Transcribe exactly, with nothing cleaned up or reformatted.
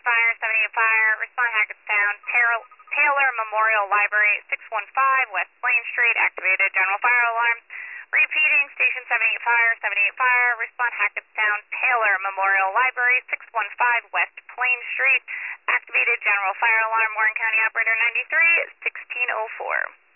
seventy-eight Fire, seventy-eight Fire, respond Hackettstown, Taylor, Taylor Memorial Library, six one five West Plain Street, activated general fire alarm. Repeating, Station seventy-eight Fire, seventy-eight Fire, respond Hackettstown, Taylor Memorial Library, six one five West Plain Street, activated general fire alarm. Warren County Operator ninety-three, sixteen oh four.